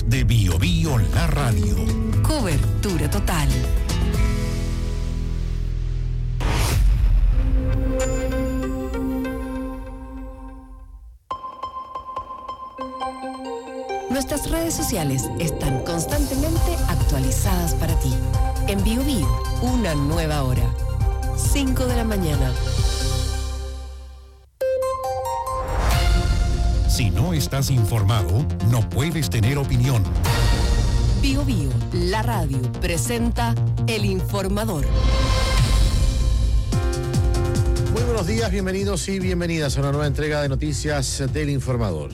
de Bio Bio La Radio. Cobertura total. Nuestras redes sociales están constantemente actualizadas para ti. En Bio Bio, una nueva hora. 5 de la mañana. Si no estás informado, no puedes tener opinión. Bio Bio, la radio, presenta El Informador. Muy buenos días, bienvenidos y bienvenidas a una nueva entrega de noticias del Informador.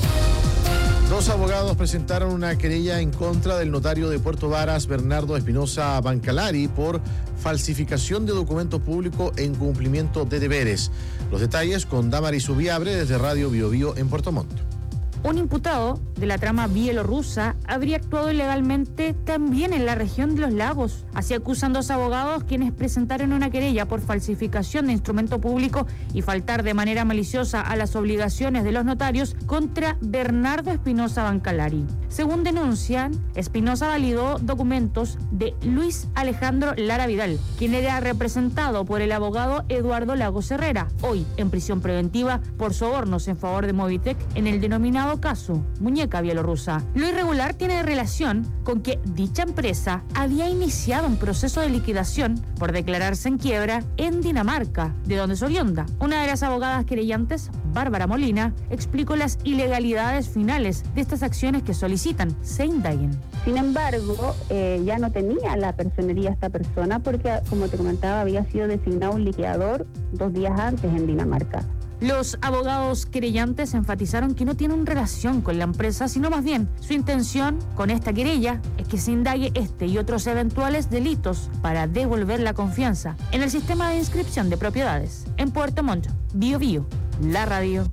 Dos abogados presentaron una querella en contra del notario de Puerto Varas, Bernardo Espinosa Bancalari, por falsificación de documento público en cumplimiento de deberes. Los detalles con Damaris Ubiabre desde Radio Bio Bio en Puerto Montt. Un imputado de la trama bielorrusa habría actuado ilegalmente también en la región de Los Lagos. Así acusan dos abogados quienes presentaron una querella por falsificación de instrumento público y faltar de manera maliciosa a las obligaciones de los notarios contra Bernardo Espinosa Bancalari. Según denuncian, Espinosa validó documentos de Luis Alejandro Lara Vidal, quien era representado por el abogado Eduardo Lagos Herrera, hoy en prisión preventiva por sobornos en favor de Movitec en el denominado caso Muñeca Bielorrusa. Lo irregular tiene relación con que dicha empresa había iniciado un proceso de liquidación por declararse en quiebra en Dinamarca, de donde es oriunda. Una de las abogadas querellantes, Bárbara Molina, explicó las ilegalidades finales de estas acciones que solicitan se indaguen. Sin embargo, ya no tenía la personería esta persona porque, como te comentaba, había sido designado un liquidador 2 días antes en Dinamarca. Los abogados querellantes enfatizaron que no tienen relación con la empresa, sino más bien su intención con esta querella es que se indague este y otros eventuales delitos para devolver la confianza en el sistema de inscripción de propiedades. En Puerto Montt, Bio Bio, la radio.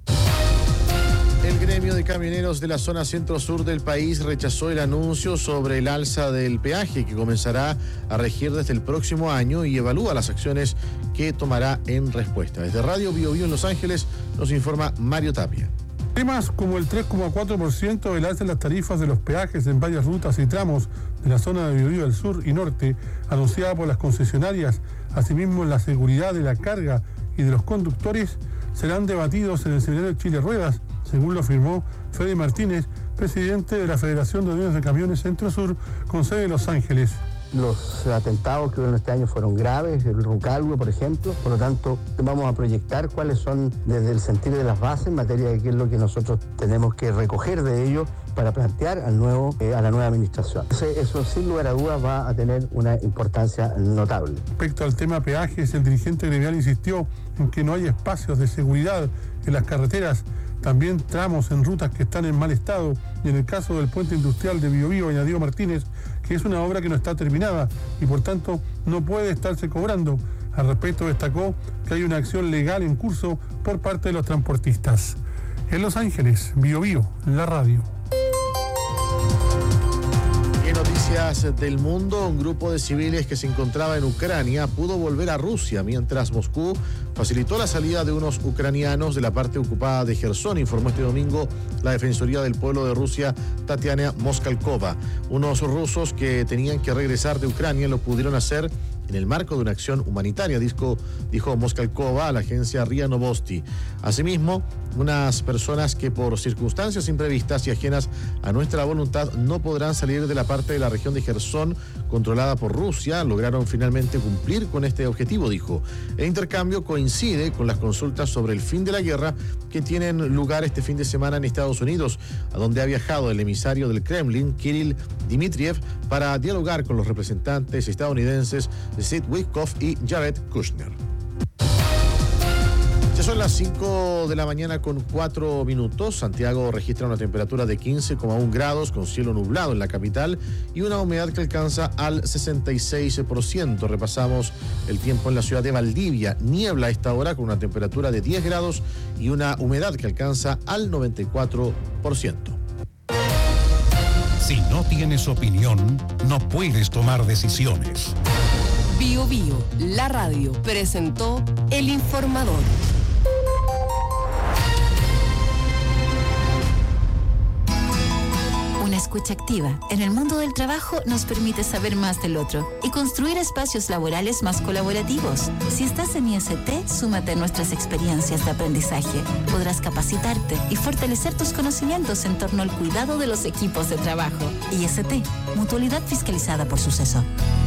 El gremio de camioneros de la zona centro-sur del país rechazó el anuncio sobre el alza del peaje que comenzará a regir desde el próximo año y evalúa las acciones que tomará en respuesta. Desde Radio Bio Bio en Los Ángeles nos informa Mario Tapia. Temas como el 3,4% del alza en las tarifas de los peajes en varias rutas y tramos de la zona de Bio Bio del sur y norte, anunciada por las concesionarias, asimismo la seguridad de la carga y de los conductores, serán debatidos en el seminario Chile Ruedas, según lo afirmó Fede Martínez, presidente de la Federación de Uniones de Camiones Centro-Sur, con sede en Los Ángeles. Los atentados que hubieron este año fueron graves, el Rucalwe, por ejemplo. Por lo tanto, vamos a proyectar cuáles son, desde el sentir de las bases, en materia de qué es lo que nosotros tenemos que recoger de ellos para plantear a la nueva administración. Eso, sin lugar a dudas, va a tener una importancia notable. Respecto al tema peajes, el dirigente gremial insistió en que no hay espacios de seguridad en las carreteras, también tramos en rutas que están en mal estado, y en el caso del puente industrial de Bio Bio, añadió Martínez que es una obra que no está terminada y por tanto no puede estarse cobrando. Al respecto destacó que hay una acción legal en curso por parte de los transportistas. En Los Ángeles, Bio Bio, la radio. En noticias del mundo, un grupo de civiles que se encontraba en Ucrania pudo volver a Rusia, mientras Moscú facilitó la salida de unos ucranianos de la parte ocupada de Jersón, informó este domingo la Defensoría del Pueblo de Rusia, Tatiana Moskalkova. Unos rusos que tenían que regresar de Ucrania lo pudieron hacer en el marco de una acción humanitaria, dijo Moskalkova a la agencia RIA Novosti. Asimismo, unas personas que por circunstancias imprevistas y ajenas a nuestra voluntad no podrán salir de la parte de la región de Jersón controlada por Rusia, lograron finalmente cumplir con este objetivo, dijo. El intercambio coincide con las consultas sobre el fin de la guerra que tienen lugar este fin de semana en Estados Unidos, a donde ha viajado el emisario del Kremlin, Kirill Dmitriev, para dialogar con los representantes estadounidenses Sid Witkoff y Jared Kushner. Ya son las 5 de la mañana con 4 minutos. Santiago registra una temperatura de 15,1 grados con cielo nublado en la capital y una humedad que alcanza al 66%. Repasamos el tiempo en la ciudad de Valdivia. Niebla a esta hora con una temperatura de 10 grados y una humedad que alcanza al 94%. Si no tienes opinión, no puedes tomar decisiones. Bio Bio, la radio, presentó El Informador. escucha activa en el mundo del trabajo nos permite saber más del otro y construir espacios laborales más colaborativos. Si estás en IST, súmate a nuestras experiencias de aprendizaje. Podrás capacitarte y fortalecer tus conocimientos en torno al cuidado de los equipos de trabajo. IST, Mutualidad fiscalizada por Suceso.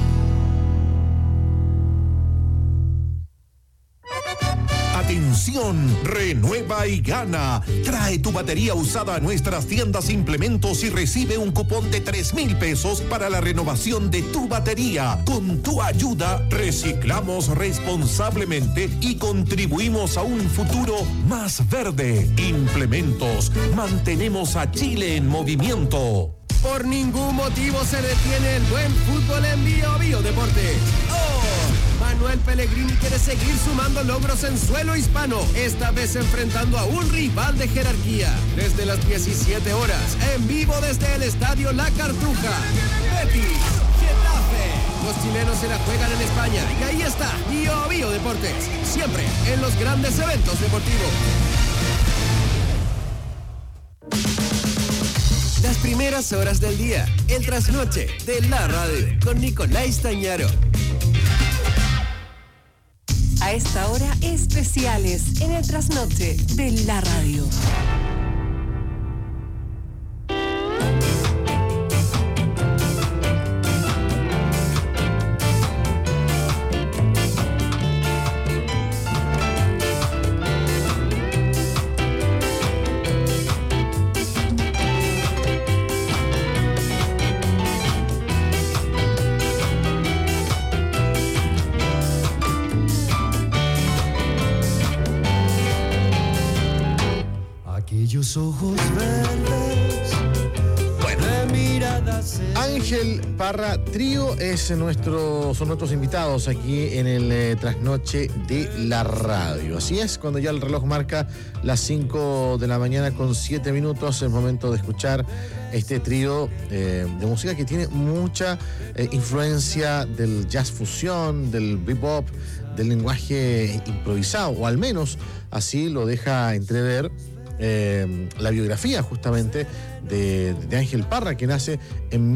Atención, renueva y gana. Trae tu batería usada a nuestras tiendas Implementos y recibe un cupón de 3,000 pesos para la renovación de tu batería. Con tu ayuda, reciclamos responsablemente y contribuimos a un futuro más verde. Implementos, mantenemos a Chile en movimiento. Por ningún motivo se detiene el buen fútbol en Bio Deportes. Manuel Pellegrini quiere seguir sumando logros en suelo hispano, esta vez enfrentando a un rival de jerarquía. Desde las 17 horas, en vivo desde el estadio La Cartuja. Betis, Getafe. Los chilenos se la juegan en España y ahí está Bio Deportes, siempre en los grandes eventos deportivos. Las primeras horas del día, el trasnoche de la radio con Nicolás Tañaro. A esta hora, especiales en el trasnoche de la radio. Aquellos ojos verdes. Bueno, Ángel Parra Trío son nuestros invitados aquí en el trasnoche de la radio. Así es, cuando ya el reloj marca las 5 de la mañana con 7 minutos, es momento de escuchar este trío de música que tiene mucha influencia del jazz fusión, del bebop, del lenguaje improvisado, o al menos así lo deja entrever la biografía justamente de Ángel Parra, que nace en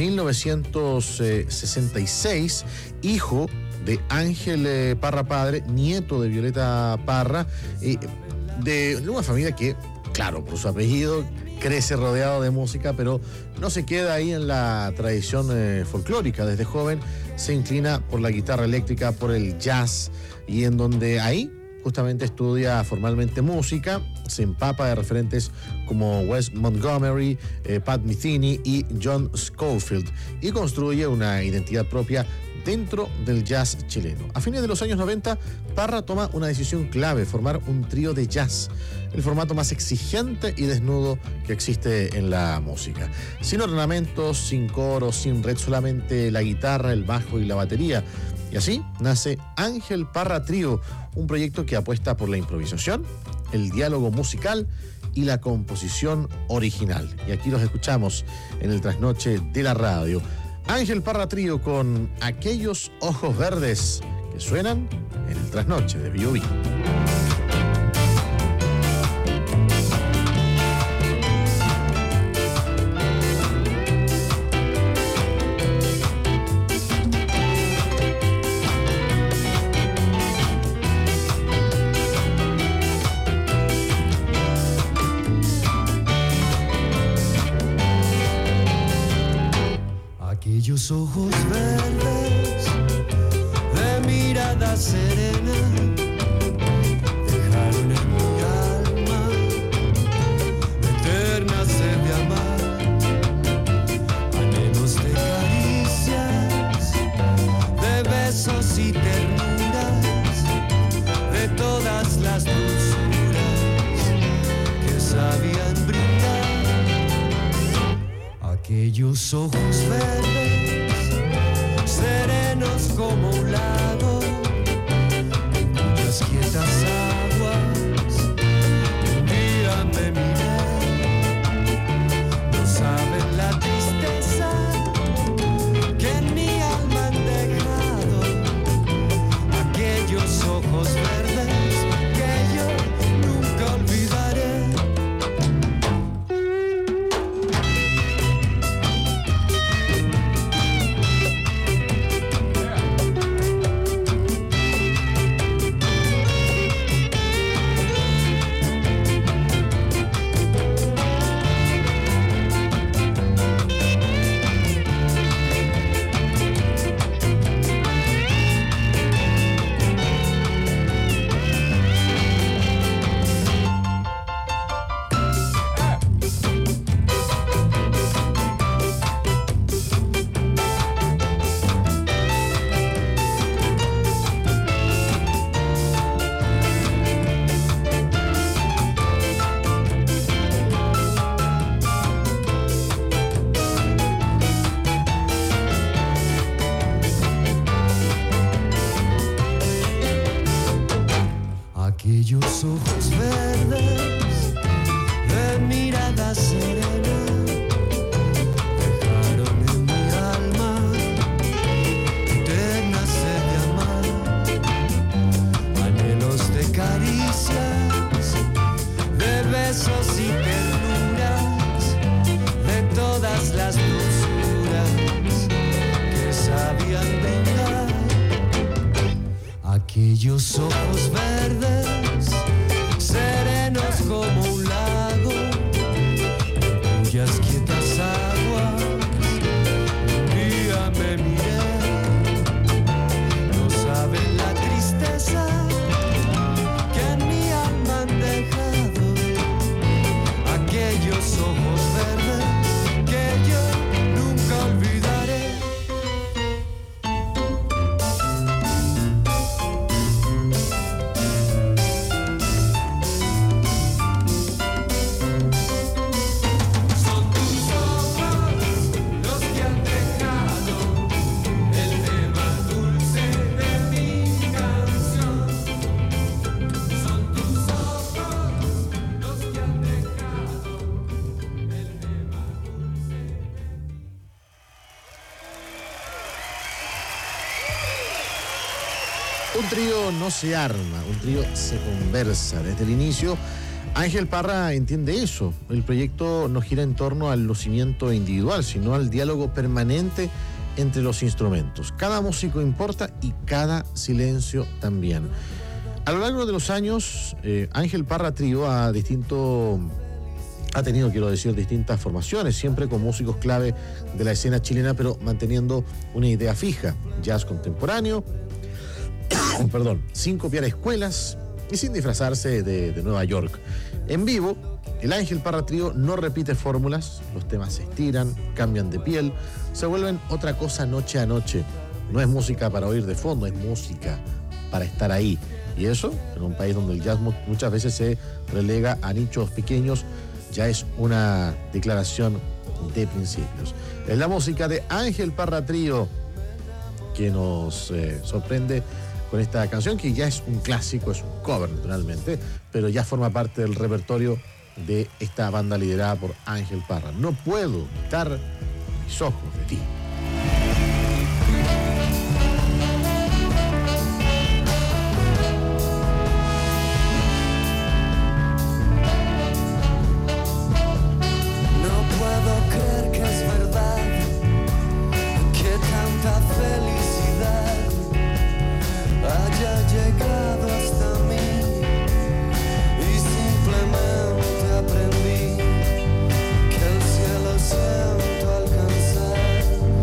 1966, hijo de Ángel Parra padre, nieto de Violeta Parra, de una familia que, claro, por su apellido crece rodeado de música, pero no se queda ahí en la tradición folclórica. Desde joven se inclina por la guitarra eléctrica, por el jazz, y en donde ahí justamente estudia formalmente música, se empapa de referentes como Wes Montgomery, Pat Metheny y John Scofield, y construye una identidad propia dentro del jazz chileno. A fines de los años 90, Parra toma una decisión clave: formar un trío de jazz, el formato más exigente y desnudo que existe en la música. Sin ornamentos, sin coros, sin red, solamente la guitarra, el bajo y la batería. Y así nace Ángel Parra Trío, un proyecto que apuesta por la improvisación, el diálogo musical y la composición original. Y aquí los escuchamos en el trasnoche de la radio. Ángel Parra Trío con Aquellos Ojos Verdes, que suenan en el trasnoche de Bio Bio. Aquellos ojos verdes de mirada serena dejaron en mi alma eterna sed de amar, anhelos de caricias, de besos y ternuras, de todas las dulzuras que sabían brindar. Aquellos ojos verdes, serenos como un lago, en cuyas quietas aguas un día me miré. No saben la tristeza que en mi alma han dejado aquellos ojos verdes que yo nunca olvidaré. Un trío no se arma, un trío se conversa. Desde el inicio, Ángel Parra entiende eso. El proyecto no gira en torno al lucimiento individual, sino al diálogo permanente entre los instrumentos. Cada músico importa y cada silencio también. A lo largo de los años, Ángel Parra Trío ha tenido, distintas formaciones, siempre con músicos clave de la escena chilena, pero manteniendo una idea fija: jazz contemporáneo, sin copiar escuelas y sin disfrazarse de Nueva York. En vivo, el Ángel Parra Trío no repite fórmulas, los temas se estiran, cambian de piel, se vuelven otra cosa noche a noche. No es música para oír de fondo, es música para estar ahí. Y eso, en un país donde el jazz muchas veces se relega a nichos pequeños, ya es una declaración de principios. Es la música de Ángel Parra Trío que nos sorprende con esta canción, que ya es un clásico, es un cover naturalmente, pero ya forma parte del repertorio de esta banda liderada por Ángel Parra. No puedo quitar mis ojos de ti. Siento alcanzar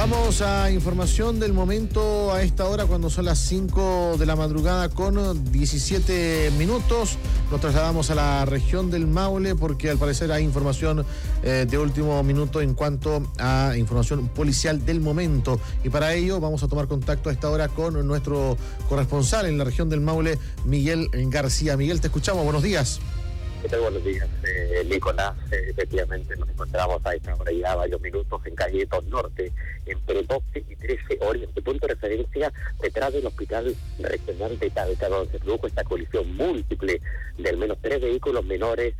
Vamos a información del momento a esta hora, cuando son las 5 de la madrugada con 17 minutos. Nos trasladamos a la región del Maule porque al parecer hay información de último minuto en cuanto a información policial del momento. Y para ello vamos a tomar contacto a esta hora con nuestro corresponsal en la región del Maule, Miguel García. Miguel, te escuchamos. Buenos días. ¿Qué tal? Buenos días, Nicolás. Efectivamente, nos encontramos a esta hora ya varios minutos en calle 2 Norte, entre 12 y 13 Oriente, punto de referencia detrás del Hospital Regional de Talca, donde se produjo esta colisión múltiple de al menos 3 vehículos menores.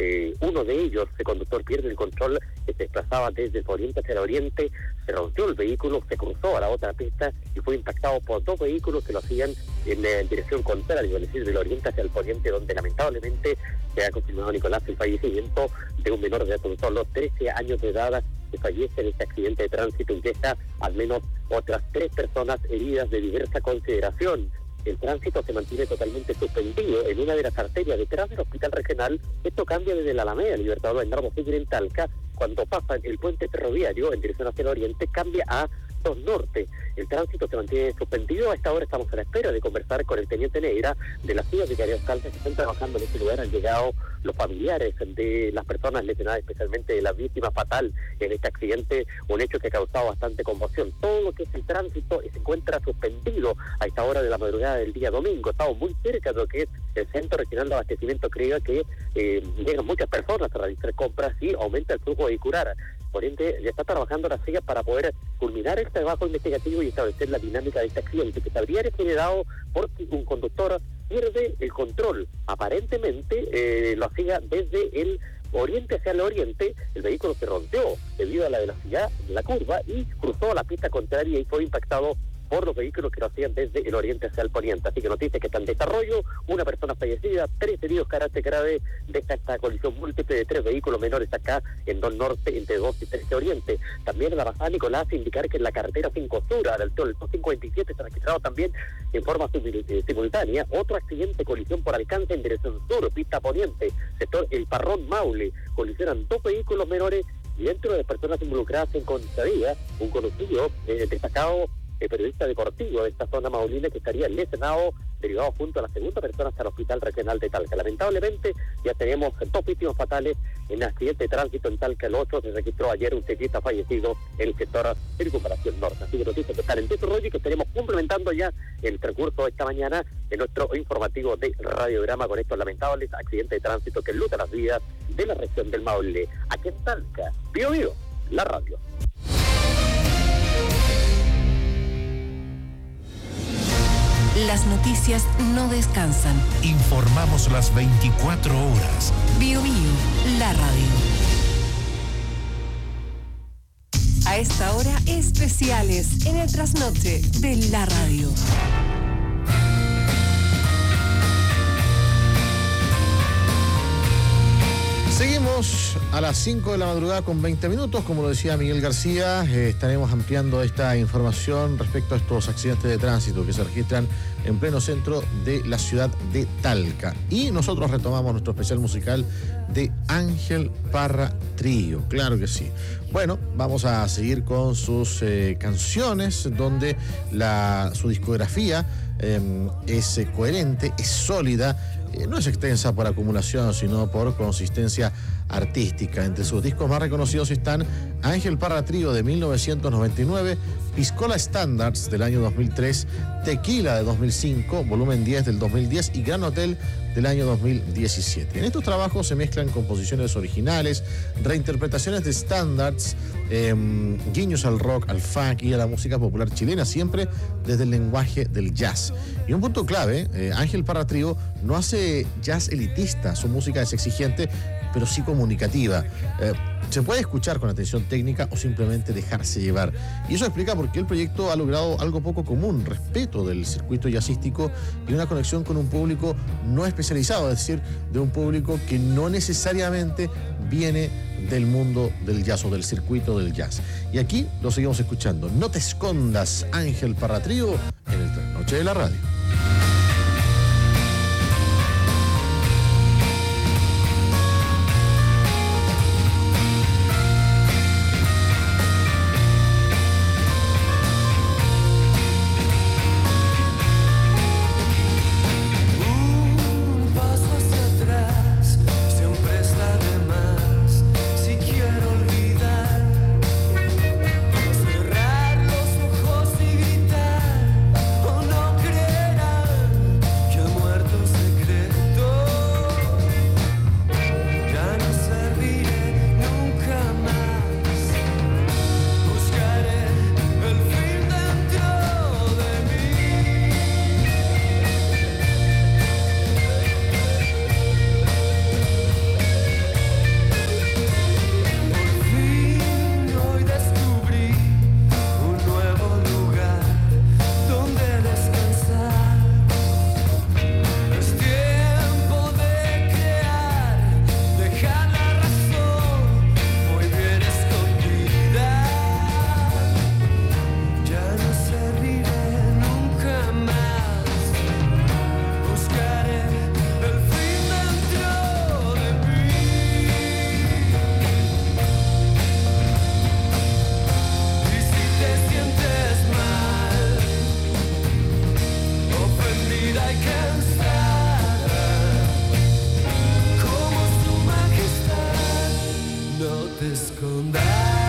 Uno de ellos, el conductor pierde el control, que se desplazaba desde el poniente hacia el oriente, se rompió el vehículo, se cruzó a la otra pista y fue impactado por 2 vehículos que lo hacían en dirección contraria, es decir, del oriente hacia el poniente, donde lamentablemente se ha confirmado, Nicolás, el fallecimiento de un menor de tan solo 13 años de edad que fallece en este accidente de tránsito y deja al menos otras 3 personas heridas de diversa consideración. El tránsito se mantiene totalmente suspendido en una de las arterias detrás del Hospital Regional. Esto cambia desde la Alameda Libertador Bernardo Higgins en Talca. Cuando pasa el puente ferroviario en dirección hacia el oriente, cambia a 2 Norte. El tránsito se mantiene suspendido. A esta hora estamos a la espera de conversar con el teniente Negra de la ciudad de Careos Caldas, que están trabajando en este lugar. Han llegado los familiares de las personas lesionadas, especialmente de la víctima fatal en este accidente, un hecho que ha causado bastante conmoción. Todo lo que es el tránsito se encuentra suspendido a esta hora de la madrugada del día domingo. Estamos muy cerca de lo que es el Centro Regional de Abastecimiento. Creo que llegan muchas personas a realizar compras y aumenta el flujo vehicular. Por ende, ya está trabajando la CIA para poder culminar este trabajo investigativo y establecer la dinámica de este accidente, que se habría generado porque un conductor pierde el control. Aparentemente lo hacía desde el oriente hacia el oriente, el vehículo se rompió debido a la velocidad de la curva y cruzó la pista contraria y fue impactado por los vehículos que lo hacían desde el oriente hacia el poniente. Así que noticias que están en desarrollo, una persona fallecida, 3 heridos carácter grave de esta colisión múltiple de 3 vehículos menores acá en 2 Norte, entre 2 y 13 Oriente. También en la pasada, Nicolás, indicar que en la carretera 5 Sur, al altura del 257, se ha registrado también en forma simultánea otro accidente, colisión por alcance en dirección sur, pista poniente, sector El Parrón Maule. Colisionan 2 vehículos menores y dentro de las personas involucradas se encontraría un conocido destacado periodista deportivo de esta zona maulina que estaría lesionado, derivado junto a la segunda persona hasta el Hospital Regional de Talca. Lamentablemente ya tenemos 2 víctimas fatales en el accidente de tránsito en Talca. El 8 se registró ayer un ciclista fallecido en el sector Circunvalación Norte. Así que noticias que están en desarrollo y que estaremos complementando ya el transcurso de esta mañana en nuestro informativo de Radiograma con estos lamentables accidentes de tránsito que enlutan las vidas de la región del Maule. Aquí en Talca, Bío Bío, la radio. Las noticias no descansan. Informamos las 24 horas. Bío Bío, la radio. A esta hora, especiales en el trasnoche de la radio. Seguimos a las 5 de la madrugada con 20 minutos, como lo decía Miguel García, estaremos ampliando esta información respecto a estos accidentes de tránsito que se registran en pleno centro de la ciudad de Talca. Y nosotros retomamos nuestro especial musical de Ángel Parra Trío, claro que sí. Bueno, vamos a seguir con sus canciones, donde su discografía es coherente, es sólida. No es extensa por acumulación, sino por consistencia artística. Entre sus discos más reconocidos están Ángel Parra Trío de 1999, Piscola Standards del año 2003, Tequila de 2005, Volumen 10 del 2010 y Gran Hotel del año 2017. En estos trabajos se mezclan composiciones originales, reinterpretaciones de standards, guiños al rock, al funk y a la música popular chilena, siempre desde el lenguaje del jazz. Y un punto clave, Ángel Parra Trío no hace jazz elitista, su música es exigente, pero sí comunicativa. Se puede escuchar con atención técnica o simplemente dejarse llevar. Y eso explica por qué el proyecto ha logrado algo poco común: respeto del circuito jazzístico y una conexión con un público no especializado, es decir, de un público que no necesariamente viene del mundo del jazz o del circuito del jazz. Y aquí lo seguimos escuchando. No te escondas, Ángel Parra Trío, en el Trasnoche de la Radio. escondas.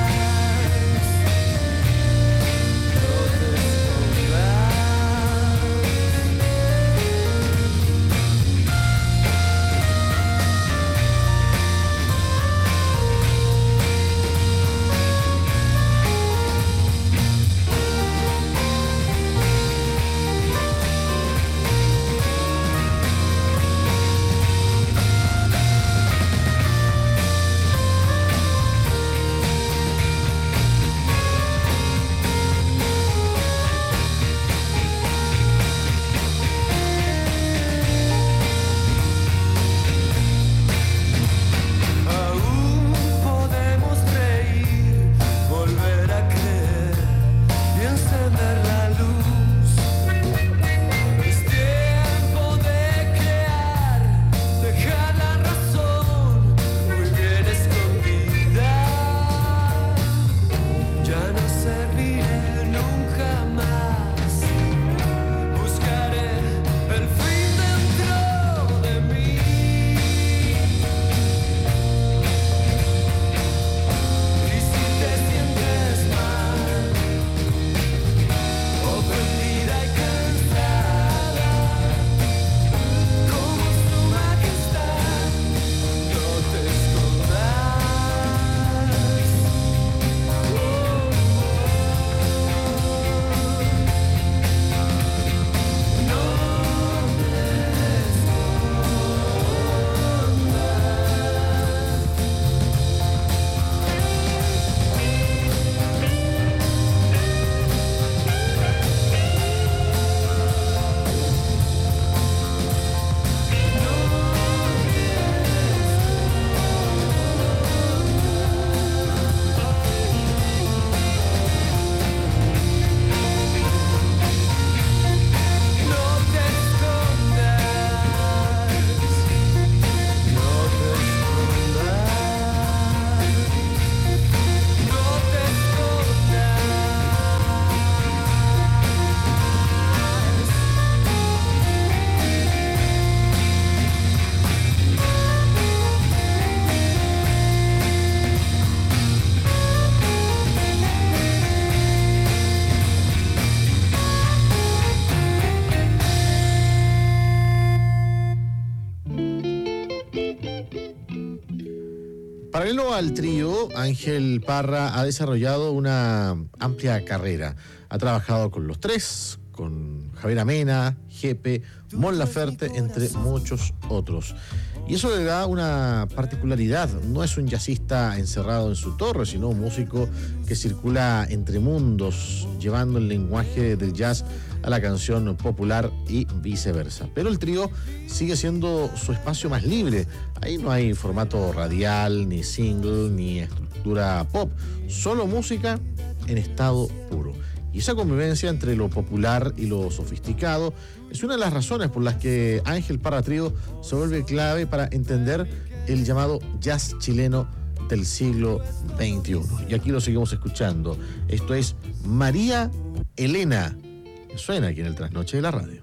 Paralelo al trío, Ángel Parra ha desarrollado una amplia carrera. Ha trabajado con Los Tres, con Javier Amena, Jepe, Mon Laferte, entre muchos otros. Y eso le da una particularidad. No es un jazzista encerrado en su torre, sino un músico que circula entre mundos, llevando el lenguaje del jazz a la canción popular y viceversa. Pero el trío sigue siendo su espacio más libre. Ahí no hay formato radial, ni single, ni estructura pop. Solo música en estado puro. Y esa convivencia entre lo popular y lo sofisticado es una de las razones por las que Ángel Parra Trío se vuelve clave para entender el llamado jazz chileno del siglo XXI. Y aquí lo seguimos escuchando. Esto es María Elena. Suena aquí en el Trasnoche de la Radio.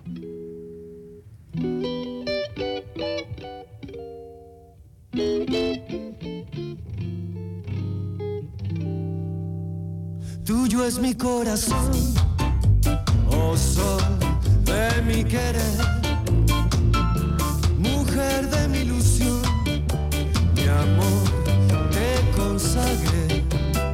Tuyo es mi corazón, oh sol de mi querer, mujer de mi ilusión, mi amor te consagré.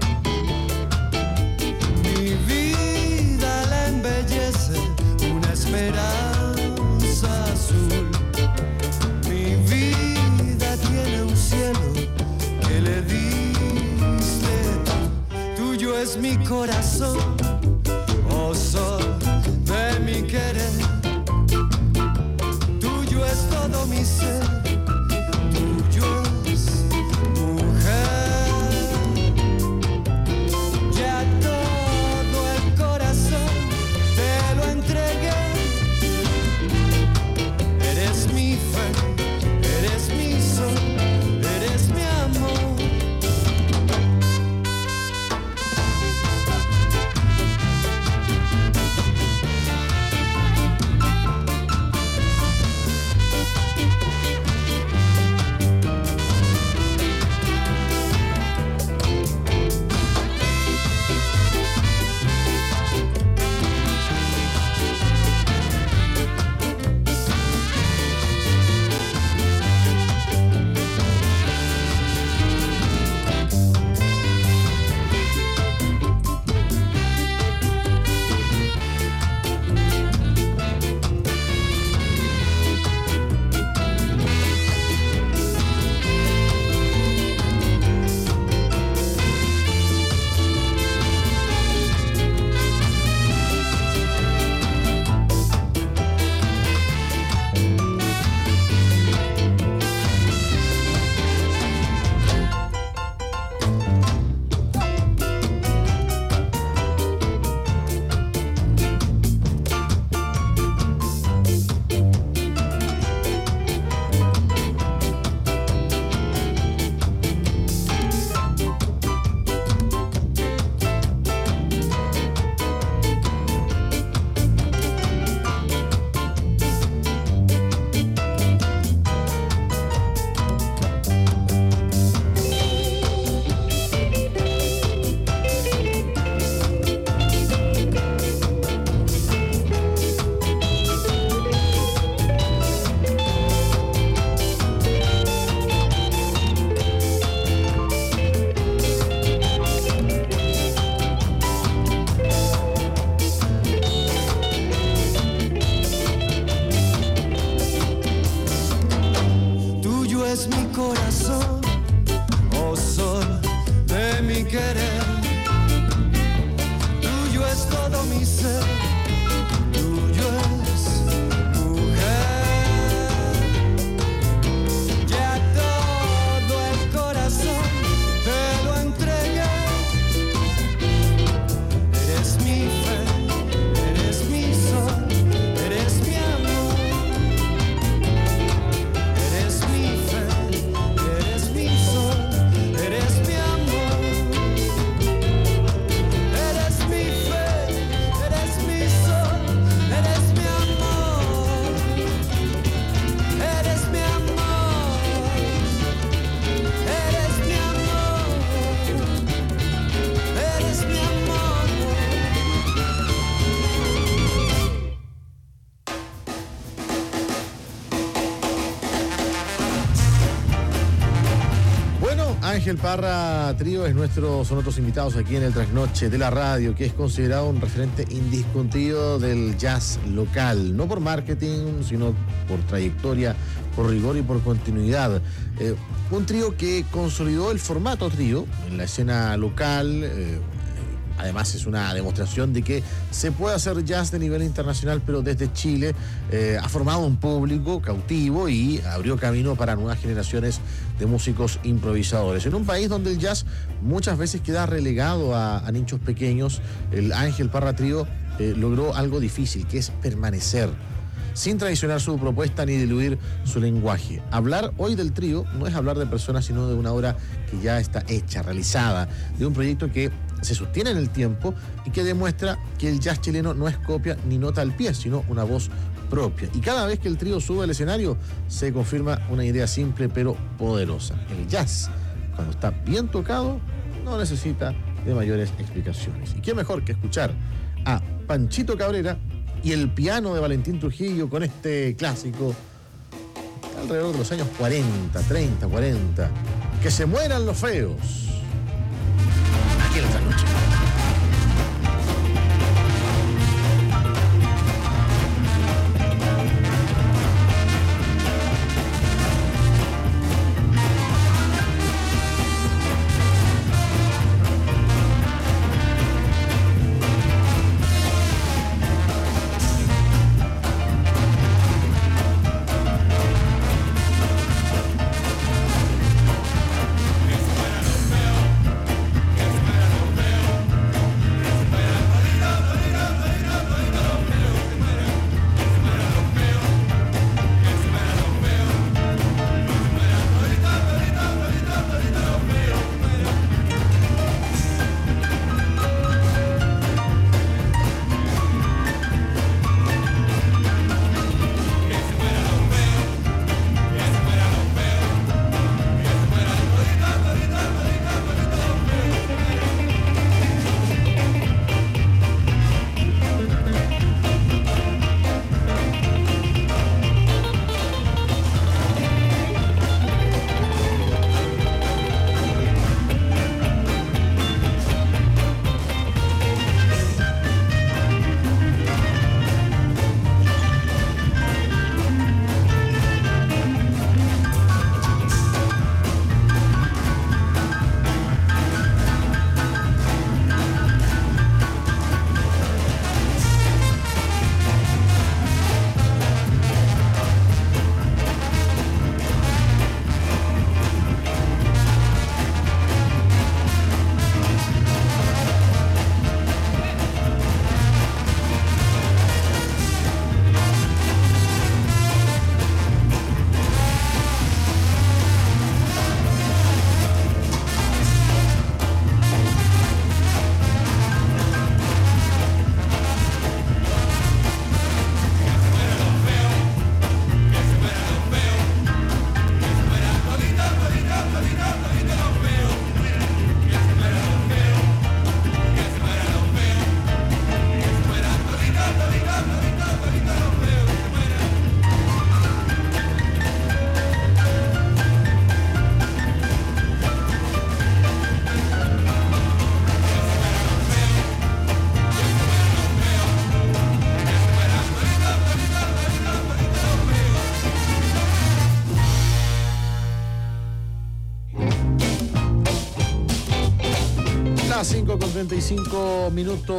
Mi vida la embellece una esperanza azul. Mi vida tiene un cielo que le diste tú. Tuyo es mi corazón, oh sol de mi querer. Tuyo es todo mi ser. Tuyo es mujer. Ya todo el corazón te lo entregué. Eres mi fe, eres mi sol, eres mi amor. querer. Tuyo es todo mi ser, tuyo es mujer. Ya todo el corazón te lo entregué. Eres mi fe, eres mi sol, eres mi amor. Eres mi fe, eres mi sol, eres mi amor. Eres mi fe, eres mi sol, eres mi amor. Eres mi amor. Eres mi amor. Eres mi amor. Bueno, Ángel Parra Trío son otros invitados aquí en el Trasnoche de la radio, que es considerado un referente indiscutido del jazz local, no por marketing, sino por trayectoria, por rigor y por continuidad. Un trío que consolidó el formato trío en la escena local. Además es una demostración de que se puede hacer jazz de nivel internacional, pero desde Chile ha formado un público cautivo y abrió camino para nuevas generaciones de músicos improvisadores. En un país donde el jazz muchas veces queda relegado a nichos pequeños, el Ángel Parra Trío logró algo difícil, que es permanecer, sin traicionar su propuesta ni diluir su lenguaje. Hablar hoy del trío no es hablar de personas, sino de una obra que ya está hecha, realizada, de un proyecto que se sostiene en el tiempo y que demuestra que el jazz chileno no es copia ni nota al pie, sino una voz propia. Y cada vez que el trío sube al escenario, se confirma una idea simple pero poderosa. El jazz, cuando está bien tocado, no necesita de mayores explicaciones. Y qué mejor que escuchar a Panchito Cabrera y el piano de Valentín Trujillo con este clásico alrededor de los años 40, 30, 40. Que se mueran los feos. Aquí en esta noche. Que se mueran los feos. Las 5:35.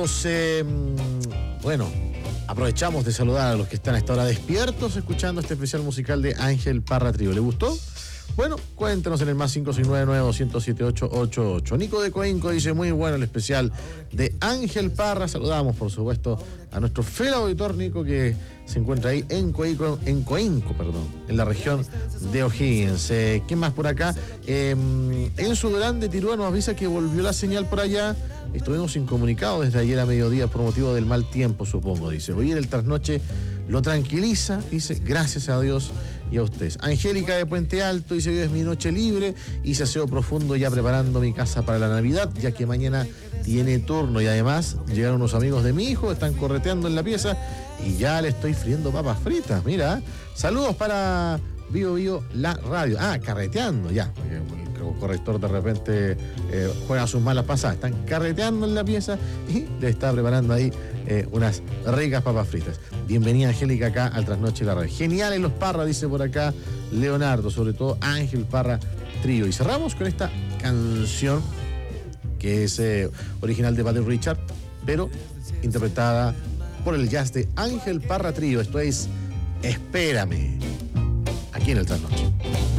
Bueno, aprovechamos de saludar a los que están a esta hora despiertos escuchando este especial musical de Ángel Parra Trío. ¿Le gustó? Bueno, cuéntenos en el más 569-9207-888. Nico de Coinco dice, muy bueno el especial de Ángel Parra. Saludamos, por supuesto, a nuestro fiel auditor Nico, que se encuentra ahí en Coinco, en la región de O'Higgins. ¿Quién más por acá? Enzo Durán de Tirúa nos avisa que volvió la señal por allá. Estuvimos incomunicados desde ayer a mediodía por motivo del mal tiempo, supongo, dice. Hoy el trasnoche lo tranquiliza, dice, gracias a Dios y a ustedes. Angélica de Puente Alto dice, hoy es mi noche libre, hice aseo profundo ya preparando mi casa para la Navidad, ya que mañana tiene turno, y además llegaron unos amigos de mi hijo, están correteando en la pieza y ya le estoy friendo papas fritas, mira. Saludos para Bio Bio la radio. Carreteando, ya. El corrector de repente juega sus malas pasadas. Están carreteando en la pieza y le está preparando ahí unas ricas papas fritas. Bienvenida, Angélica, acá al Trasnoche de la Radio. Geniales los Parra, dice por acá Leonardo, sobre todo Ángel Parra Trío. Y cerramos con esta canción que es original de Buddy Richard, pero interpretada por el jazz de Ángel Parra Trío. Esto es Espérame, aquí en el Trasnoche.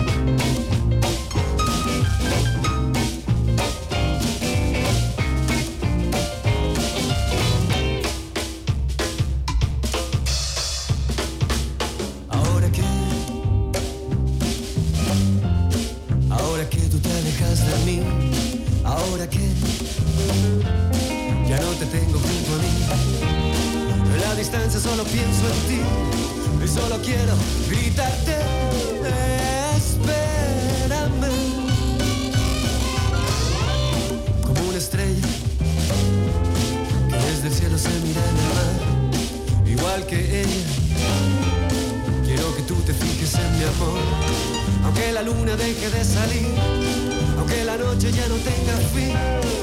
Ahora que ya no te tengo junto a mí, en la distancia solo pienso en ti y solo quiero gritarte, espérame, como una estrella que desde el cielo se mira en el mar, igual que ella, quiero que tú te fijes en mi amor, aunque la luna deje de salir, aunque la noche ya no tenga fin,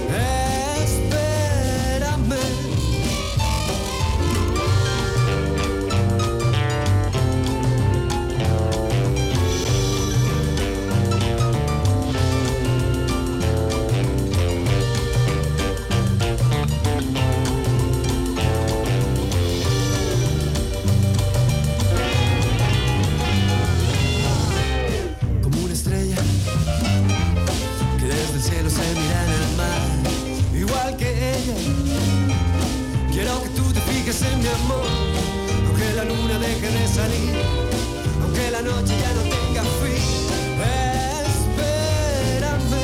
espérame. Como una estrella que desde el cielo se mira en el mar, igual que ella, quiero que tú te fijes en mi amor, aunque la luna deje de salir, aunque la noche ya no tenga fin, espérame.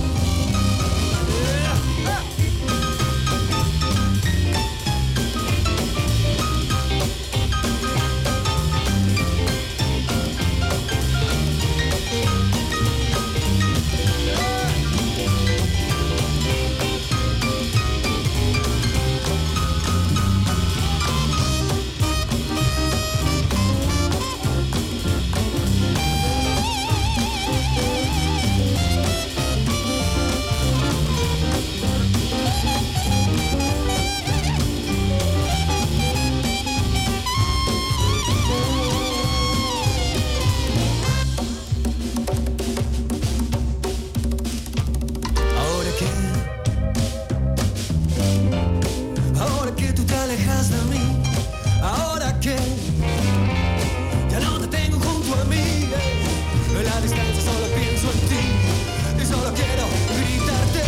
Ahora que tú te alejas de mí, ahora que ya no te tengo junto a mí, en la distancia solo pienso en ti y solo quiero gritarte,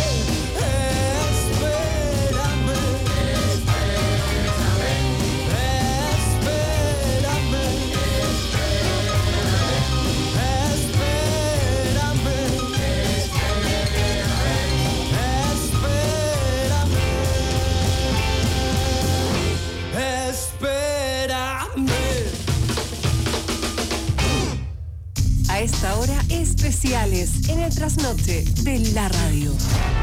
espérame, espérame, espérame, espérame, espérame. A esta hora, especiales en el Trasnoche de la Radio.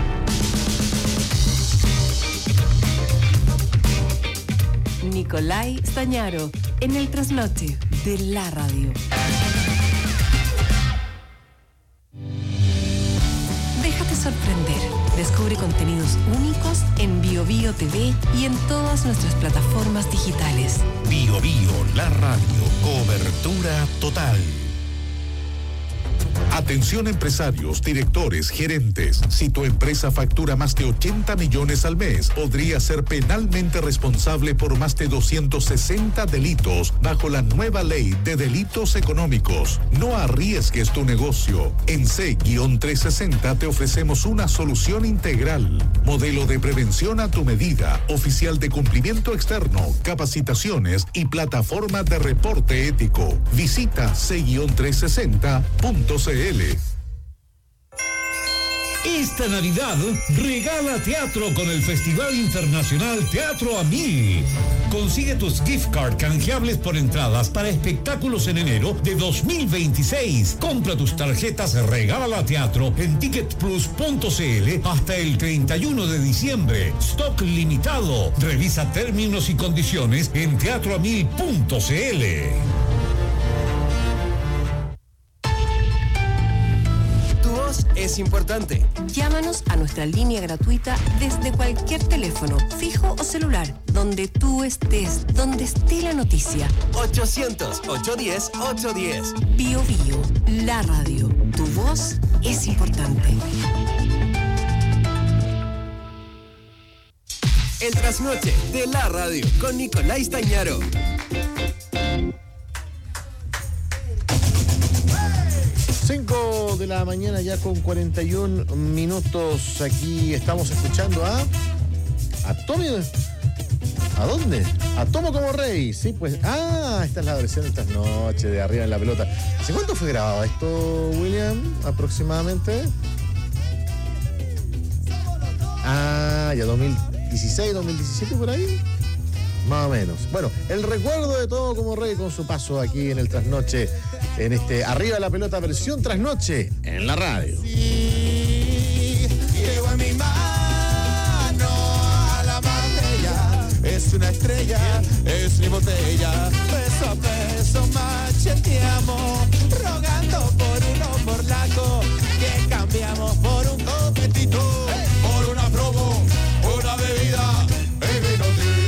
Nicolai Stañaro en el Trasnoche de la Radio. Déjate sorprender. Descubre contenidos únicos en Bio Bio TV y en todas nuestras plataformas digitales. Bio Bio, la radio, cobertura total. Atención empresarios, directores, gerentes. Si tu empresa factura más de 80 millones al mes, podría ser penalmente responsable por más de 260 delitos bajo la nueva ley de delitos económicos. No arriesgues tu negocio. En C-360 te ofrecemos una solución integral. Modelo de prevención a tu medida, oficial de cumplimiento externo, capacitaciones y plataforma de reporte ético. Visita C-360.cl. Esta Navidad regala teatro con el Festival Internacional Teatro a Mil. Consigue tus gift card canjeables por entradas para espectáculos en enero de 2026. Compra tus tarjetas Regala Teatro en ticketplus.cl hasta el 31 de diciembre. Stock limitado. Revisa términos y condiciones en teatroamil.cl. Es importante. Llámanos a nuestra línea gratuita desde cualquier teléfono, fijo o celular, donde tú estés, donde esté la noticia. 800-810-810. Bio Bio, la radio. Tu voz es importante. El trasnoche de la radio con Nicolás Tañaro. 5 de la mañana ya con 41 minutos. Aquí estamos escuchando a Tommy. ¿A dónde? A Tomo como Rey. Sí, pues. Esta es la versión de estas noches de Arriba en la Pelota. ¿Hace cuánto fue grabado esto, William? Aproximadamente. Ya 2016, 2017 por ahí. Más o menos. Bueno, el recuerdo de Todo como Rey con su paso aquí en el Trasnoche, en este Arriba la Pelota versión Trasnoche en la radio. Sí, llevo en mi mano a la botella, es una estrella, es mi botella, peso a peso macheteamos, rogando por unos morlacos que cambiamos por un copetito, por una promo, una bebida, el vino tinto.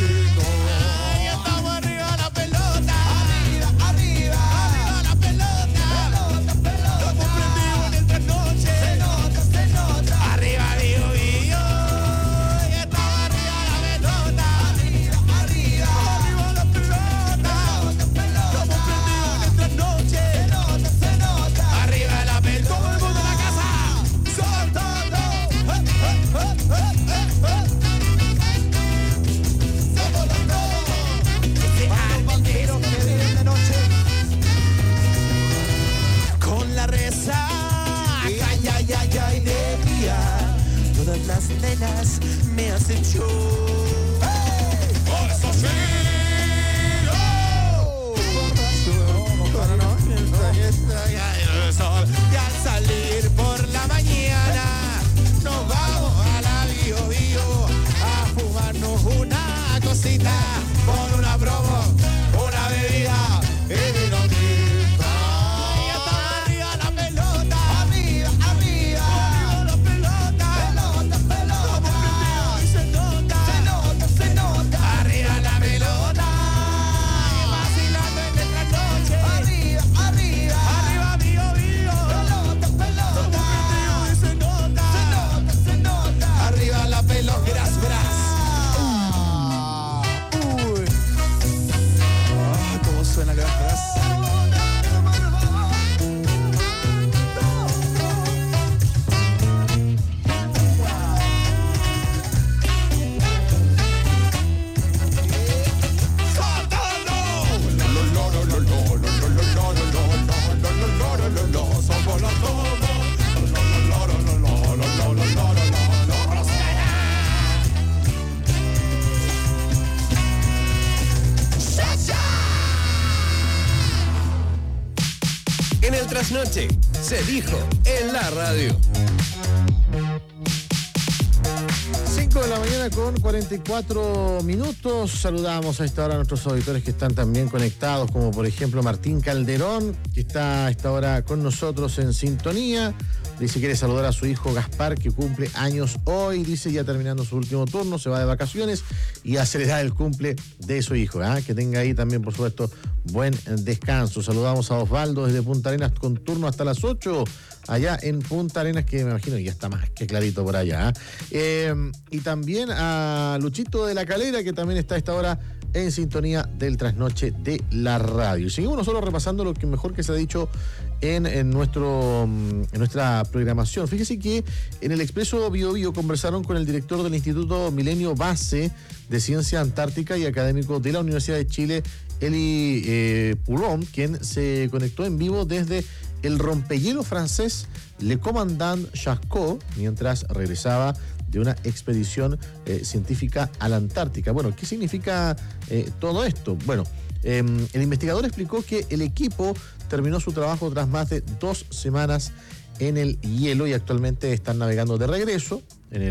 Las nenas me hacen show. ¡Eso sí! Y al salir por la mañana nos vamos a la Bio Bio a fumarnos una cosita con una promo, una bebida y vino tinto. Y hasta arriba la pelota, arriba, arriba. Arriba la pelota, vacilando en nuestra noche. Arriba, arriba, arriba Bio Bio. Pelota, pelota, se nota. Arriba la pelota, gras. Uy. ¿Cómo suena gras? En el Trasnoche se dijo en la radio. 5 de la mañana con 44 minutos. Saludamos a esta hora a nuestros auditores que están también conectados, como por ejemplo Martín Calderón, que está a esta hora con nosotros en sintonía. Dice, quiere saludar a su hijo Gaspar, que cumple años hoy. Dice, ya terminando su último turno, se va de vacaciones y acelerar el cumple de su hijo. Que tenga ahí también, por supuesto, buen descanso. Saludamos a Osvaldo desde Punta Arenas con turno hasta las 8. Allá en Punta Arenas, que me imagino ya está más que clarito por allá. Y también a Luchito de la Calera, que también está a esta hora en sintonía del trasnoche de la radio. Y seguimos nosotros repasando lo que mejor que se ha dicho en nuestra programación. Fíjese que en el Expreso Bio Bio conversaron con el director del Instituto Milenio Base de Ciencia Antártica y académico de la Universidad de Chile, Eli Poulon, quien se conectó en vivo desde el rompehielo francés Le Commandant Charcot, mientras regresaba de una expedición científica a la Antártica. Bueno, ¿qué significa todo esto? Bueno, el investigador explicó que el equipo terminó su trabajo tras más de 2 semanas en el hielo y actualmente están navegando de regreso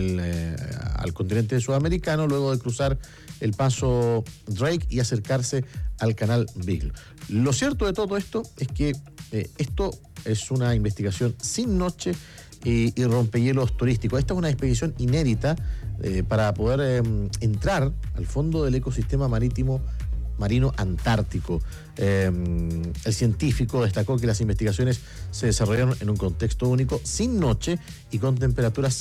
al continente sudamericano luego de cruzar el paso Drake y acercarse al canal Beagle. Lo cierto de todo esto es que esto es una investigación sin noche y rompehielos turístico. Esta es una expedición inédita para poder entrar al fondo del ecosistema marino antártico. El científico destacó que las investigaciones se desarrollaron en un contexto único, sin noche y con temperaturas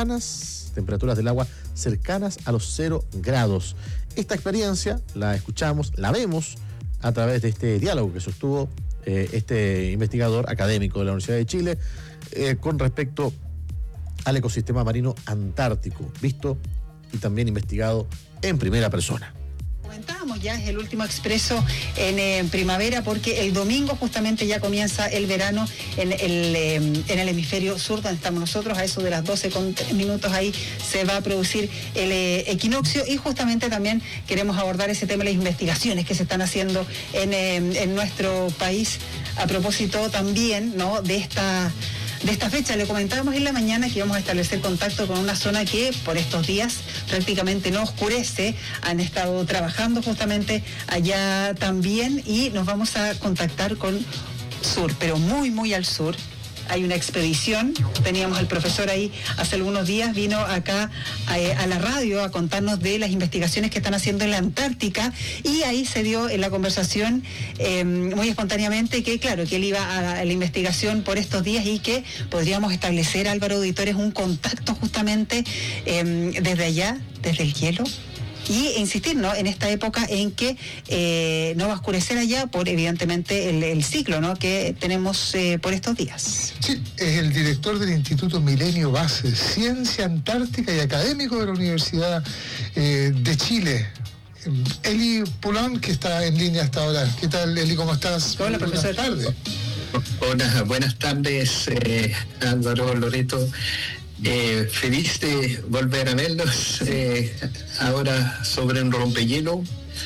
del agua cercanas a los 0 grados. Esta experiencia la escuchamos, la vemos a través de este diálogo que sostuvo este investigador académico de la Universidad de Chile con respecto al ecosistema marino antártico, visto y también investigado en primera persona. Comentábamos ya, es el último expreso en primavera, porque el domingo justamente ya comienza el verano en el hemisferio sur, donde estamos nosotros. A eso de las 12:03 ahí se va a producir el equinoccio, y justamente también queremos abordar ese tema de las investigaciones que se están haciendo en nuestro país a propósito también, ¿no?, de esta fecha. Le comentábamos en la mañana que íbamos a establecer contacto con una zona que por estos días prácticamente no oscurece. Han estado trabajando justamente allá también, y nos vamos a contactar con sur, pero muy, muy al sur. Hay una expedición, teníamos al profesor ahí hace algunos días, vino acá a la radio a contarnos de las investigaciones que están haciendo en la Antártica, y ahí se dio en la conversación muy espontáneamente que, claro, que él iba a la investigación por estos días y que podríamos establecer, Álvaro Auditores, un contacto justamente desde allá, desde el hielo. Y insistir, ¿no?, en esta época en que no va a oscurecer allá por, evidentemente, el ciclo, ¿no?, que tenemos por estos días. Sí, es el director del Instituto Milenio Base, Ciencia Antártica y académico de la Universidad de Chile. Eli Poulon, que está en línea hasta ahora. ¿Qué tal, Eli? ¿Cómo estás? Hola, profesor. Buenas tardes. Hola, buenas tardes, Álvaro, Loreto. Feliz de volver a verlos ahora sobre un rompehielo.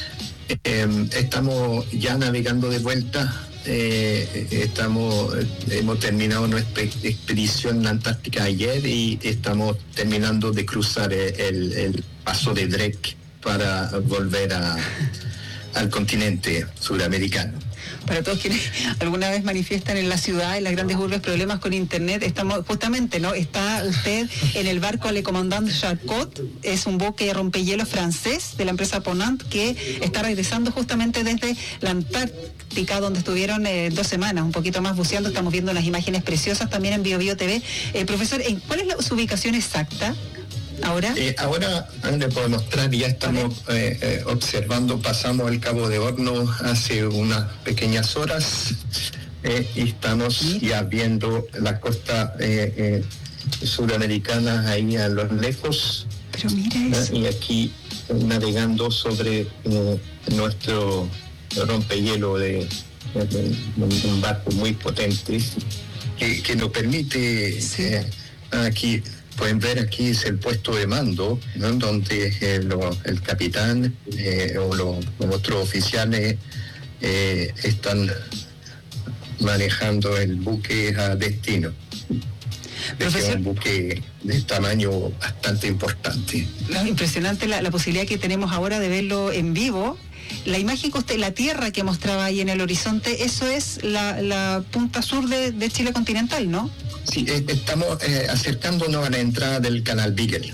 Estamos ya navegando de vuelta. Hemos terminado nuestra expedición en la Antártica ayer y estamos terminando de cruzar el paso de Drake para volver al continente sudamericano. Para todos quienes alguna vez manifiestan en la ciudad, en las grandes urbes, problemas con internet, estamos justamente, ¿no? Está usted en el barco Le Commandant Charcot, es un buque rompehielos francés de la empresa Ponant que está regresando justamente desde la Antártica, donde estuvieron 2 semanas, un poquito más buceando. Estamos viendo unas imágenes preciosas también en Bio Bio TV. Profesor, ¿cuál es su ubicación exacta? ¿Ahora? Ahora le puedo mostrar, ya estamos observando, pasamos el Cabo de Horno hace unas pequeñas horas y estamos ya viendo la costa sudamericana ahí a lo lejos. Pero mira eso. Y aquí navegando sobre nuestro rompehielo de un barco muy potente que nos permite aquí. Pueden ver, aquí es el puesto de mando, ¿no?, donde el capitán o los otros oficiales están manejando el buque a destino. Es un buque de tamaño bastante importante. No, impresionante la posibilidad que tenemos ahora de verlo en vivo. La imagen que usted, la tierra que mostraba ahí en el horizonte, eso es la punta sur de Chile continental, ¿no? Sí, estamos acercándonos a la entrada del canal Beagle.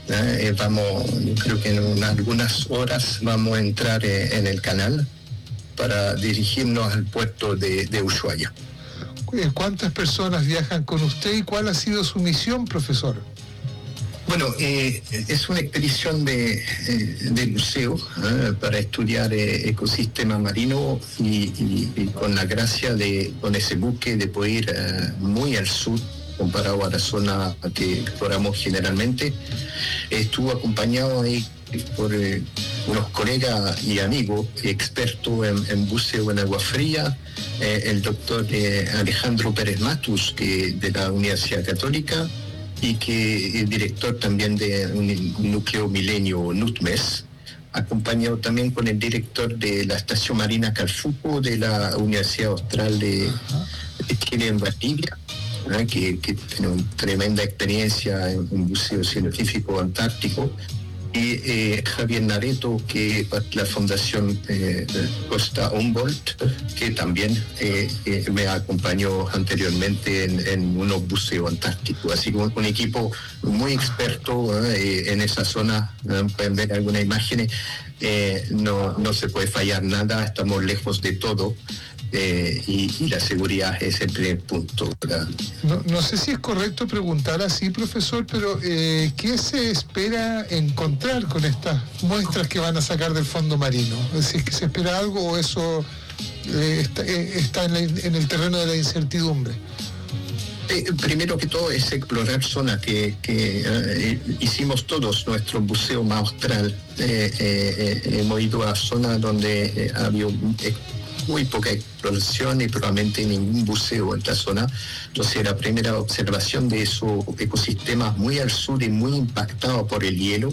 Yo creo que en algunas horas vamos a entrar en el canal para dirigirnos al puerto de Ushuaia. ¿Cuántas personas viajan con usted y cuál ha sido su misión, profesor? Bueno, es una expedición de buceo para estudiar ecosistema marino y con la gracia con ese buque de poder ir muy al sur comparado a la zona que exploramos generalmente. Estuvo acompañado ahí por unos colegas y amigos expertos en buceo en agua fría, el doctor Alejandro Pérez Matus, de la Universidad Católica, y que es director también de un núcleo milenio NUTMES, acompañado también con el director de la Estación Marina Calfuco de la Universidad Austral de Chile en Valdivia, que tiene una tremenda experiencia en buceo científico antártico, y Javier Nareto, que es la Fundación Costa Humboldt, que también me acompañó anteriormente en unos buceos antárticos. Así que un equipo muy experto en esa zona. Pueden ver algunas imágenes. No se puede fallar nada, estamos lejos de todo. Y la seguridad es el primer punto, ¿verdad? No sé si es correcto preguntar así, profesor, pero ¿qué se espera encontrar con estas muestras que van a sacar del fondo marino? Es decir, ¿que se espera algo o eso está en el terreno de la incertidumbre? Primero que todo es explorar zonas que hicimos todos nuestro buceo más austral. Hemos ido a zonas donde había muy poca exploración y probablemente ningún buceo en la zona. Entonces, la primera observación de esos ecosistemas muy al sur y muy impactados por el hielo.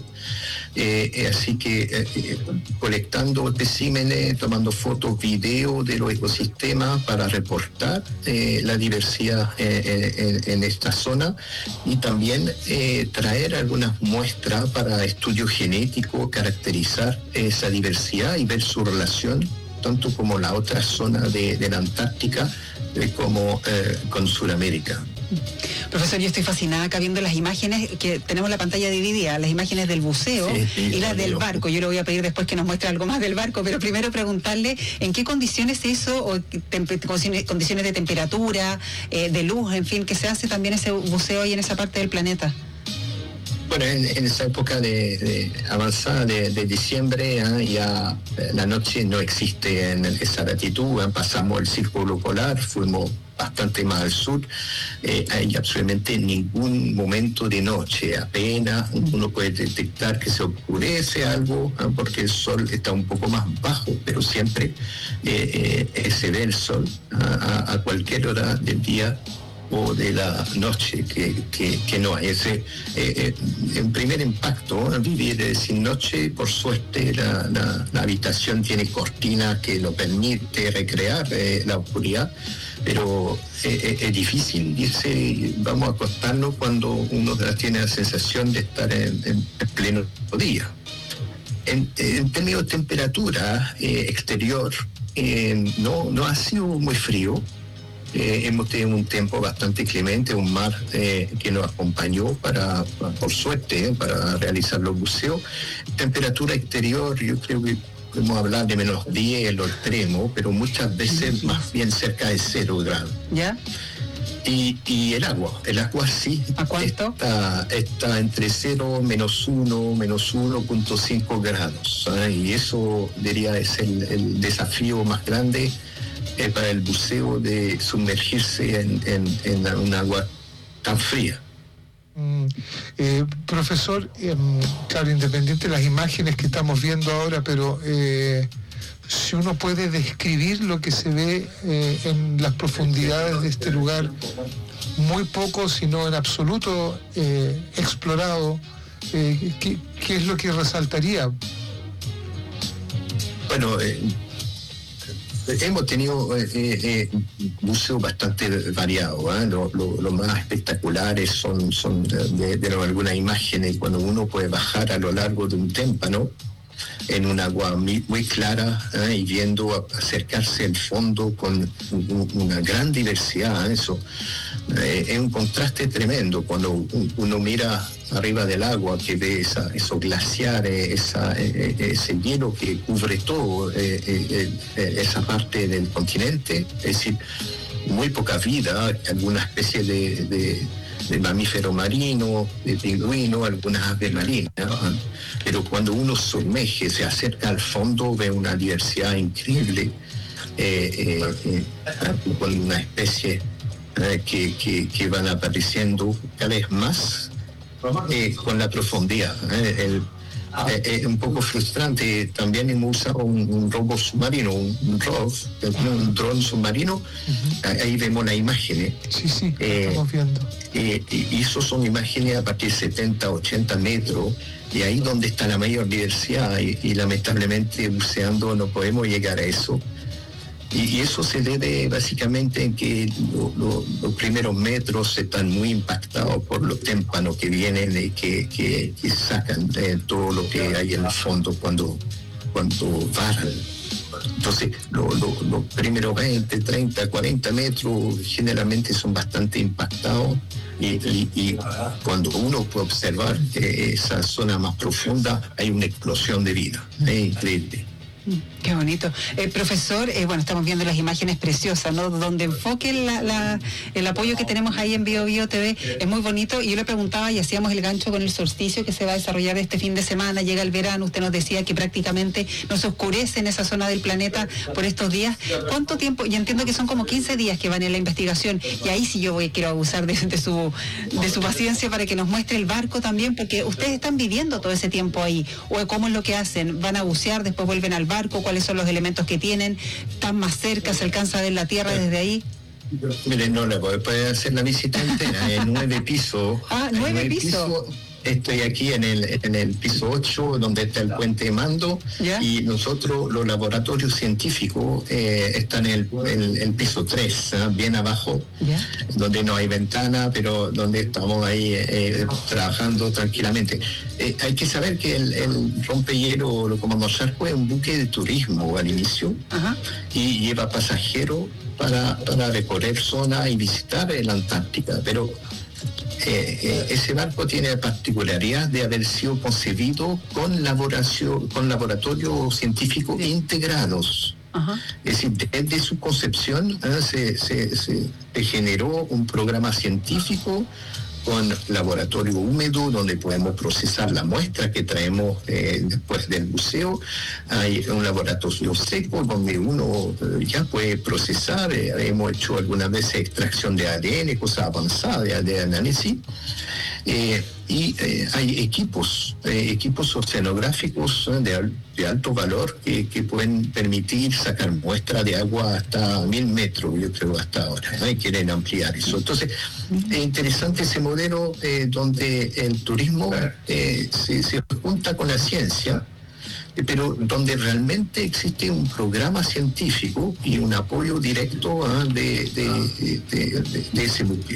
Así que colectando especímenes, tomando fotos, videos de los ecosistemas para reportar la diversidad en esta zona, y también traer algunas muestras para estudio genético, caracterizar esa diversidad y ver su relación tanto como la otra zona de la Antártica como con Sudamérica. Profesor, yo estoy fascinada acá viendo las imágenes, que tenemos la pantalla dividida, las imágenes del buceo y las del barco. Yo le voy a pedir después que nos muestre algo más del barco, pero primero preguntarle en qué condiciones se hizo, o condiciones de temperatura, de luz, en fin, que se hace también ese buceo ahí en esa parte del planeta. Bueno, en esa época de avanzada de diciembre, ya la noche no existe en esa latitud. Pasamos el círculo polar, fuimos bastante más al sur. Hay absolutamente ningún momento de noche. Apenas uno puede detectar que se oscurece algo, porque el sol está un poco más bajo, pero siempre se ve el sol a cualquier hora del día o de la noche, que no hay ese en primer impacto. Vivir sin noche, por suerte la habitación tiene cortina que lo permite recrear la oscuridad, pero es difícil irse, vamos a acostarnos cuando uno tiene la sensación de estar en pleno día. En términos de temperatura exterior, no ha sido muy frío. Hemos tenido un tiempo bastante clemente, un mar que nos acompañó por suerte, para realizar los buceos. Temperatura exterior, yo creo que podemos hablar de menos 10 en lo extremo, pero muchas veces más bien cerca de 0 grados. ¿Ya? Y el agua sí. ¿A cuánto? Está entre 0, menos 1, menos 1.5 grados. Y eso, diría, es el desafío más grande para el buceo, de sumergirse en un agua tan fría. Profesor, claro, independiente de las imágenes que estamos viendo ahora, pero si uno puede describir lo que se ve en las profundidades de este lugar, muy poco, sino en absoluto explorado, ¿qué es lo que resaltaría? Bueno, hemos tenido buceos bastante variados. Lo más espectaculares son de algunas imágenes cuando uno puede bajar a lo largo de un témpano en un agua muy clara, y viendo acercarse al fondo con una gran diversidad. Eso Es un contraste tremendo cuando uno mira arriba del agua, que ve esos glaciares, ese hielo que cubre todo esa parte del continente. Es decir, muy poca vida, alguna especie de mamífero marino, de pingüino, algunas aves marinas, ¿no? Pero cuando uno sumerge, se acerca al fondo, ve una diversidad increíble, con una especie que van apareciendo cada vez más con la profundidad. Es un poco frustrante. También hemos usado un robot submarino, un dron submarino. Ahí vemos las imágenes. Sí, estamos viendo. Y eso son imágenes a partir de 70, 80 metros. Y ahí donde está la mayor diversidad. Y lamentablemente buceando no podemos llegar a eso. Y eso se debe básicamente en que los primeros metros están muy impactados por los témpanos que vienen y que sacan todo lo que hay en el fondo cuando varan. Entonces, los primeros 20, 30, 40 metros generalmente son bastante impactados y cuando uno puede observar esa zona más profunda, hay una explosión de vida. Es increíble. Qué bonito. Profesor, bueno, estamos viendo las imágenes preciosas, ¿no? Donde enfoque el apoyo que tenemos ahí en BioBio TV es muy bonito. Y yo le preguntaba, y hacíamos el gancho con el solsticio que se va a desarrollar este fin de semana, llega el verano, usted nos decía que prácticamente no se oscurece en esa zona del planeta por estos días. ¿Cuánto tiempo? Yo entiendo que son como 15 días que van en la investigación, y ahí sí yo quiero abusar de su paciencia para que nos muestre el barco también, porque ustedes están viviendo todo ese tiempo ahí. ¿O cómo es lo que hacen? ¿Van a bucear, después vuelven al barco? ¿Cuáles son los elementos que tienen? ¿Están más cerca? ¿Se alcanza a ver la Tierra desde ahí? Mire, no le puede hacer la visita entera. En 9 pisos. Ah, 9 pisos. Estoy aquí en el piso 8, donde está el puente de mando. ¿Ya? Y nosotros, los laboratorios científicos, están en el piso 3, bien abajo. ¿Ya? Donde no hay ventana, pero donde estamos ahí trabajando tranquilamente. Hay que saber que el rompehielo, lo como Mozarco, es un buque de turismo al inicio. Ajá. Y lleva pasajeros para recorrer zona y visitar la Antártica, pero ese barco tiene la particularidad de haber sido concebido con laboratorios científicos integrados. Ajá. Es decir, desde su concepción se generó un programa científico con laboratorio húmedo donde podemos procesar la muestra que traemos después del buceo. Hay un laboratorio seco donde uno ya puede procesar. Hemos hecho algunas veces extracción de ADN, cosas avanzadas de análisis. Y hay equipos oceanográficos de alto valor que pueden permitir sacar muestras de agua hasta 1000 metros, yo creo, hasta ahora. Quieren ampliar eso. Entonces, es interesante ese modelo donde el turismo se junta con la ciencia, pero donde realmente existe un programa científico y un apoyo directo de ese buque.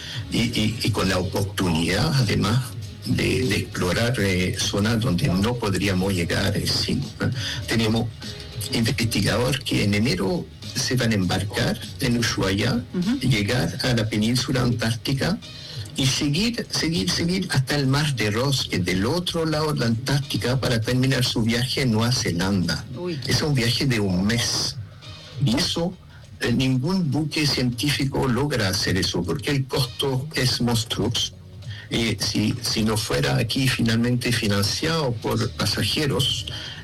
Y con la oportunidad, además, de explorar zonas donde no podríamos llegar. Tenemos investigadores que en enero se van a embarcar en Ushuaia, llegar a la península antártica y seguir hasta el mar de Ross, que es del otro lado de la Antártica, para terminar su viaje en Nueva Zelanda. Es un viaje de un mes. Y eso... ningún buque científico logra hacer eso porque el costo es monstruoso. Si no fuera aquí finalmente financiado por pasajeros,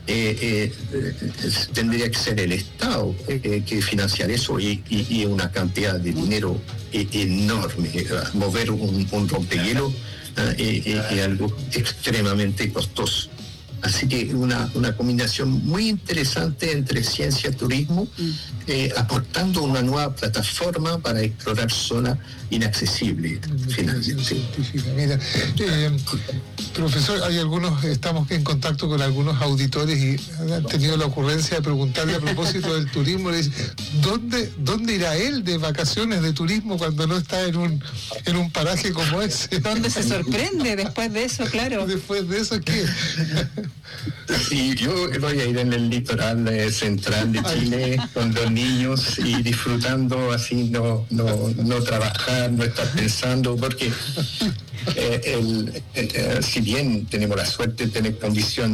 tendría que ser el Estado que financiar eso y una cantidad de dinero enorme. Mover un rompehielo es algo extremadamente costoso. Así que una combinación muy interesante entre ciencia y turismo, aportando una nueva plataforma para explorar zonas inaccesibles finalmente. Mira, profesor, estamos en contacto con algunos auditores y han tenido la ocurrencia de preguntarle a propósito del turismo. Le dicen, ¿dónde irá él de vacaciones de turismo cuando no está en un paraje como ese? ¿Dónde se sorprende después de eso, claro? Después de eso, ¿qué? Sí, yo voy a ir en el litoral central de Chile con los niños y disfrutando así, no trabajar, no estar pensando, porque si bien tenemos la suerte de tener condición